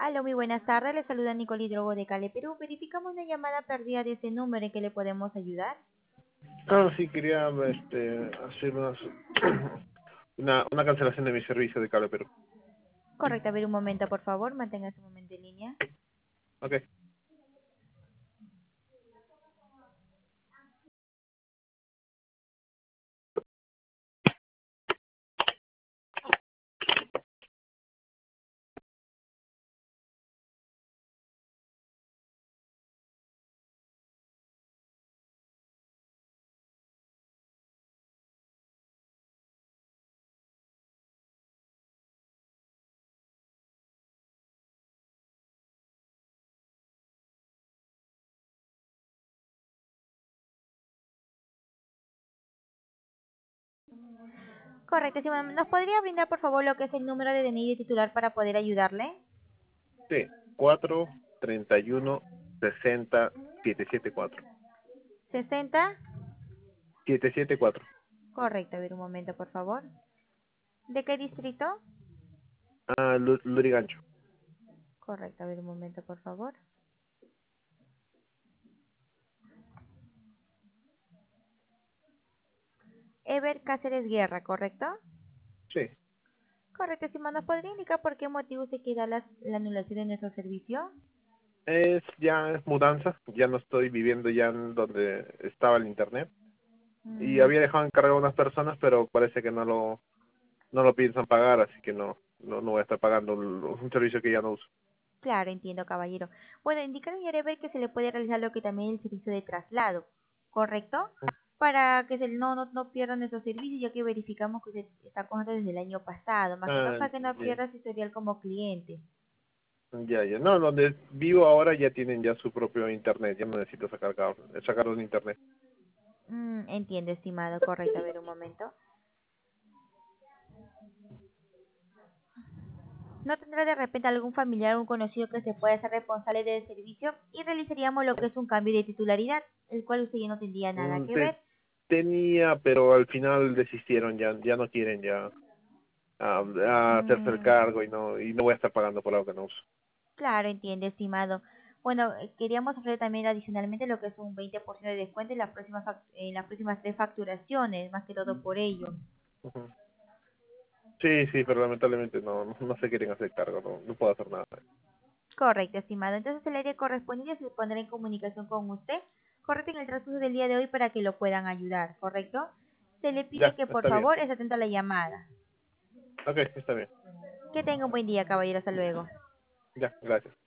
Aló, muy buenas tardes. Le saluda Nicole Hidrogo de Cali, Perú. Verificamos una llamada perdida de ese número en que le podemos ayudar. Sí, quería hacer una cancelación de mi servicio de cable Perú. Correcto, a ver un momento, por favor. Manténgase un momento en línea. Ok. Correcto, sí, ¿nos podría brindar, por favor, lo que es el número de DNI de titular para poder ayudarle? Sí, 4 31 60 774. 60. 774. Correcto, a ver un momento, por favor. ¿De qué distrito? Lurigancho. Correcto, a ver un momento, por favor. Ever Cáceres Guerra, ¿correcto? Sí. Correcto, sí, ¿nos podría indicar por qué motivo se queda la anulación de nuestro servicio? Ya es mudanza. Ya no estoy viviendo ya en donde estaba el internet. Y Mm, había dejado encargado a unas personas, pero parece que no lo piensan pagar, así que no voy a estar pagando un servicio que ya no uso. claro, entiendo, caballero. Bueno, indicar señor Ever que se le puede realizar lo que también el servicio de traslado, ¿correcto? Para que no pierda nuestro servicio, ya que verificamos que usted está con nosotros desde el año pasado, más que todo Ah, para que no ya. pierda su historial como cliente. Ya. No, donde vivo ahora ya tienen ya su propio internet, ya no necesito sacar un internet. Entiendo, estimado, correcto. A ver un momento. ¿No tendrá de repente algún familiar o un conocido que se pueda ser responsable del servicio y realizaríamos lo que es un cambio de titularidad, el cual usted ya no tendría nada Mm, que te- ver? Tenía, pero al final desistieron, ya no quieren ya hacerse el Mm, cargo y no voy a estar pagando por algo que no uso. Claro, entiende, estimado. Bueno, queríamos ofrecer también adicionalmente lo que es un 20% de descuento en en las próximas tres facturaciones, más que todo por ello. Ujú. Sí, pero lamentablemente no se quieren hacer cargo, no puedo hacer nada. Correcto, estimado. Entonces el área correspondiente se pondrá en comunicación con usted, correcto, en el transcurso del día de hoy para que lo puedan ayudar, ¿correcto? Se le pide Ya, que por está bien. favor esté atento a la llamada. Ok, está bien. Que tenga un buen día, caballero. Hasta luego. Ya, gracias.